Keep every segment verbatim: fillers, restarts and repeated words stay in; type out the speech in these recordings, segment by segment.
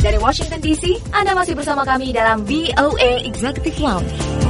Dari Washington D C, Anda masih bersama kami dalam V O A Executive Lounge.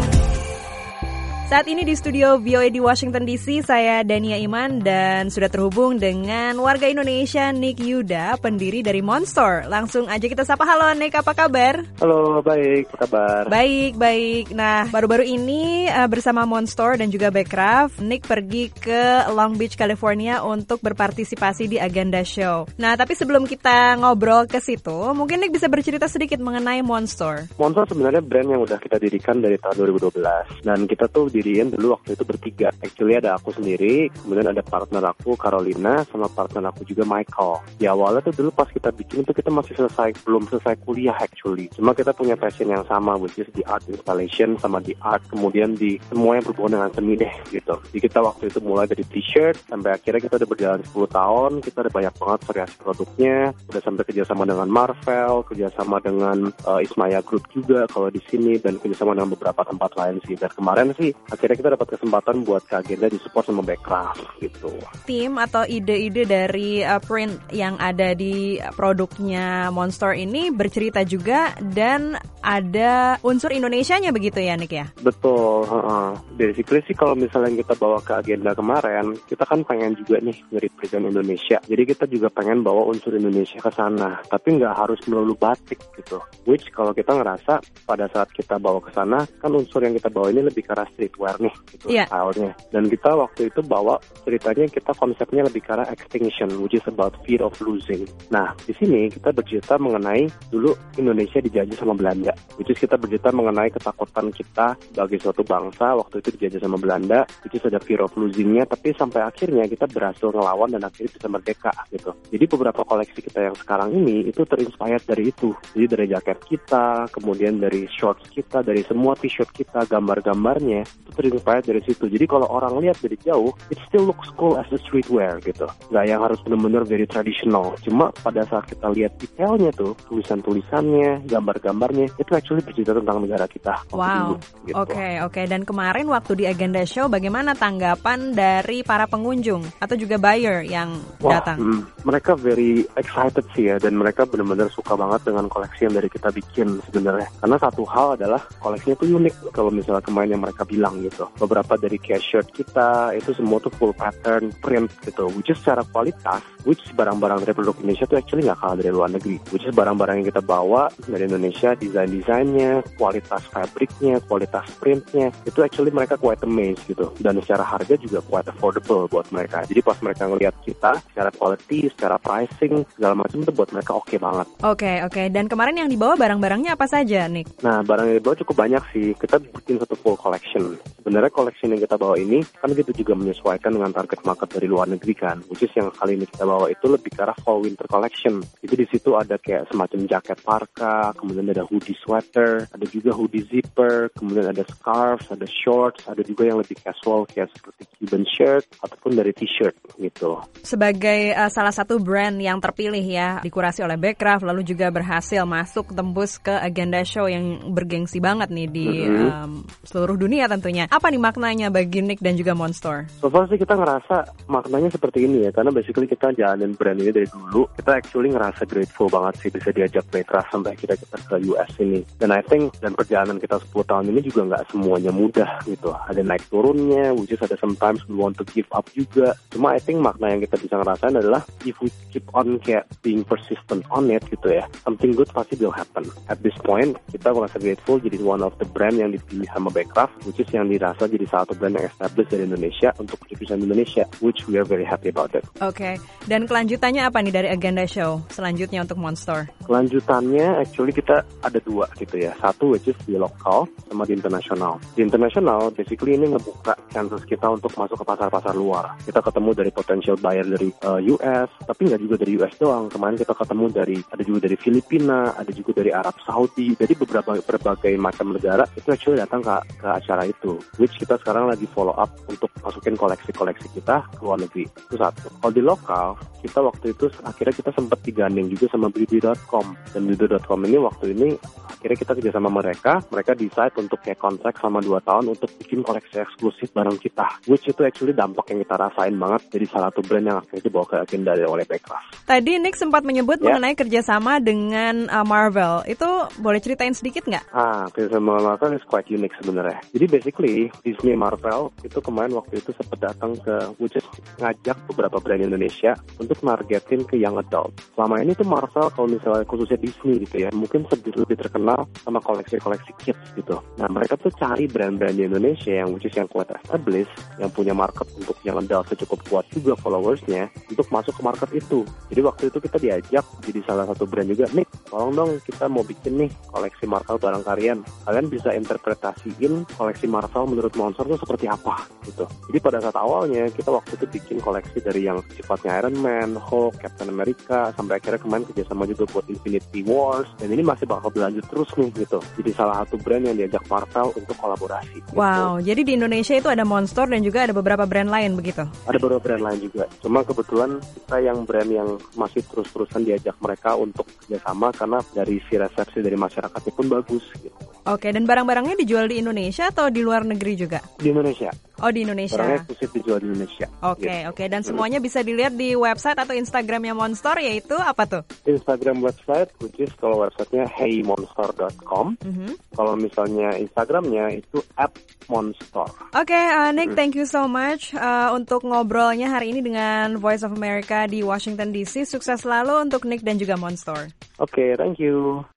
Saat ini di studio V O A di Washington D C, saya Dania Iman dan sudah terhubung dengan warga Indonesia Nick Yuda, pendiri dari Monster. Langsung aja kita sapa. Halo Nick, apa kabar? Halo, baik, apa kabar? Baik, baik. Nah, baru-baru ini uh, bersama Monster dan juga Backcraft, Nick pergi ke Long Beach, California untuk berpartisipasi di Agenda Show. Nah, tapi sebelum kita ngobrol ke situ, mungkin Nick bisa bercerita sedikit mengenai Monster. Monster sebenarnya brand yang udah kita dirikan dari tahun dua ribu dua belas. Dan kita tuh diriin dulu waktu itu bertiga. Actually ada aku sendiri, kemudian ada partner aku Carolina, sama partner aku juga Michael. Di awalnya tuh dulu pas kita bikin itu kita masih selesai, belum selesai kuliah actually. Cuma kita punya passion yang sama, which is di art installation sama di art, kemudian di semua yang berhubungan dengan seni deh gitu. Jadi kita waktu itu mulai dari t-shirt, sampai akhirnya kita udah berjalan sepuluh tahun, kita ada banyak banget variasi produknya, udah sampai kerjasama dengan Marvel, kerjasama dengan uh, Ismaya Group juga kalau di sini, dan kerjasama dengan beberapa tempat lain sih. Dan kemarin sih akhirnya kita dapat kesempatan buat ke Agenda di support sama Backcraft gitu. Tim atau ide-ide dari uh, print yang ada di produknya Monster ini bercerita juga dan ada unsur Indonesianya begitu ya Nick ya? Betul. Uh-uh. Basically sih kalau misalnya kita bawa ke Agenda kemarin, kita kan pengen juga nih nge-represent Indonesia. Jadi kita juga pengen bawa unsur Indonesia ke sana, tapi nggak harus melulu batik gitu. Which kalau kita ngerasa pada saat kita bawa ke sana, kan unsur yang kita bawa ini lebih ke arah streetwear nih, gitu yeah. stylenya. Dan kita waktu itu bawa ceritanya, kita konsepnya lebih ke arah extinction, which is about fear of losing. Nah, di sini kita bercerita mengenai dulu Indonesia dijajah sama Belanda, which is kita bercerita mengenai ketakutan kita sebagai suatu bangsa waktu itu dijajah sama Belanda, which is ada fear of losing-nya, tapi sampai akhirnya kita berhasil ngelawan dan akhirnya bisa merdeka gitu. Jadi beberapa koleksi kita yang sekarang ini itu terinspired dari itu. Jadi dari jaket kita, kemudian dari shorts kita, dari semua t-shirt kita, gambar-gambarnya itu terinspired dari situ. Jadi kalau orang lihat dari jauh, it still looks cool as a streetwear gitu. Nggak yang harus benar-benar very traditional. Cuma pada saat kita lihat detailnya tuh, tulisan-tulisannya, gambar-gambarnya, itu actually bercerita tentang negara kita. Wow, oke gitu. oke. Okay, okay. Dan kemarin waktu di Agenda Show, bagaimana tanggapan dari para pengunjung atau juga buyer yang Wah, datang? Hmm, mereka very excited sih ya, dan mereka benar-benar suka banget dengan koleksi yang dari kita bikin sebenarnya. Karena satu hal adalah koleksinya tuh unik kalau misalnya kemarin yang mereka bilang gitu. Beberapa dari kayak shirt kita itu semua tuh full pattern print gitu, which is secara kualitas, which barang-barang dari produk Indonesia tuh actually nggak kalah dari luar negeri. Which is barang-barang yang kita bawa dari Indonesia, desain-desainnya, kualitas fabriknya, kualitas printnya, itu actually mereka quite amazed gitu. Dan secara harga juga quite affordable buat mereka. Jadi pas mereka ngelihat kita, secara quality, secara pricing, segala macam itu buat mereka oke okay banget. Oke, okay, oke. Okay. Dan kemarin yang dibawa barang-barangnya apa saja, Nick? Nah, barang yang dibawa cukup banyak sih. Kita bikin satu full collection. Sebenarnya collection yang kita bawa ini, kan kita juga menyesuaikan dengan target market dari luar negeri kan. Which is yang kali ini kita bawa itu lebih ke arah fall winter collection. Jadi di situ ada kayak semacam jaket parka, kemudian ada hoodie sweater, ada juga hoodie zipper, kemudian ada scarves, ada shorts, ada juga yang lebih casual kayak seperti Cuban shirt ataupun dari t-shirt gitu. Sebagai uh, salah satu brand yang terpilih ya, dikurasi oleh Backcraft, lalu juga berhasil masuk tembus ke Agenda Show yang bergengsi banget nih di mm-hmm. um, seluruh dunia tentunya. Apa nih maknanya bagi Nick dan juga Monster? So far sih kita ngerasa maknanya seperti ini ya, karena basically kita jalanin brand ini dari dulu. Kita actually ngerasa grateful banget sih bisa diajak Backcraft sampai kita kita ke U S ini. Dan I think dan perjalanan kita sepuluh tahun ini juga nggak semuanya mudah gitu. Ada naik turunnya, which is ada sometimes we want to give up juga. Cuma I think makna yang kita bisa ngerasain adalah if we keep on kayak being persistent on it gitu ya, something good pasti will happen. At this point, kita merasa grateful jadi one of the brand yang dipilih sama Backcraft, which is yang dirasa jadi salah satu brand yang established dari Indonesia untuk represent Indonesia, which we are very happy about it. Oke, okay. Dan kelanjutannya apa nih dari Agenda Show selanjutnya untuk Monster? Kelanjutannya actually kita ada dua gitu ya. Satu which is di lokal sama di internasional. Di internasional basically ini ngebuka chances kita untuk masuk ke pasar-pasar luar. Kita ketemu dari potential buyer dari uh, U S, tapi nggak juga dari U S doang. Kemarin kita ketemu dari ada juga dari Filipina, ada juga dari Arab Saudi. Jadi beberapa berbagai macam negara itu actually datang ke, ke acara itu gitu. Which kita sekarang lagi follow up untuk masukin koleksi-koleksi kita ke luar negeri. Itu satu. Kalau di lokal, kita waktu itu akhirnya kita sempat digandeng juga sama Blibli dot com. Dan Blibli dot com ini waktu ini akhirnya kita kerja sama mereka. Mereka decide untuk kayak kontrak selama dua tahun untuk bikin koleksi eksklusif bareng kita. Which itu actually dampak yang kita rasain banget jadi salah satu brand yang akhirnya dibawa ke agenda oleh Becraft. Tadi Nick sempat menyebut ya. mengenai kerjasama dengan uh, Marvel. Itu boleh ceritain sedikit nggak? Ah, kerjasama Marvel is quite unique sebenarnya. Jadi basically Disney Marvel itu kemarin waktu itu sempat datang ke which is ngajak beberapa brand Indonesia untuk nargetin ke young adult. Selama ini tuh Marvel kalau misalnya khususnya Disney gitu ya, mungkin lebih, lebih terkenal sama koleksi-koleksi kids gitu. Nah mereka tuh cari brand-brand di Indonesia yang which is yang kuat established, yang punya market untuk young adult cukup kuat juga followersnya untuk masuk ke market itu. Jadi waktu itu kita diajak jadi salah satu brand juga, Nick, tolong dong kita mau bikin nih koleksi Marvel bareng kalian. Kalian bisa interpretasiin koleksi Marvel menurut Monster itu seperti apa gitu. Jadi pada saat awalnya kita waktu itu bikin koleksi dari yang sifatnya Iron Man, Hulk, Captain America, sampai akhirnya kemarin kerjasama juga buat Infinity Wars. Dan ini masih bakal berlanjut terus nih gitu. Jadi salah satu brand yang diajak Marvel untuk kolaborasi. Wow, gitu. jadi di Indonesia itu ada Monster dan juga ada beberapa brand lain begitu? Ada beberapa brand lain juga. Cuma kebetulan kita yang brand yang masih terus-terusan diajak mereka untuk kerjasama karena dari si resepsi dari masyarakatnya pun bagus gitu. Oke, dan barang-barangnya dijual di Indonesia atau di luar negeri juga? Di Indonesia. Oh, di Indonesia. Barangnya eksklusif dijual di Indonesia. Oke, gitu. oke. Dan semuanya bisa dilihat di website atau Instagramnya Monster, yaitu apa tuh? Instagram website, which is kalau websitenya hey monster dot com. Mm-hmm. Kalau misalnya Instagramnya itu at monster. Oke, okay, uh, Nick, thank you so much uh, untuk ngobrolnya hari ini dengan Voice of America di Washington D C. Sukses selalu untuk Nick dan juga Monster. Oke, okay, thank you.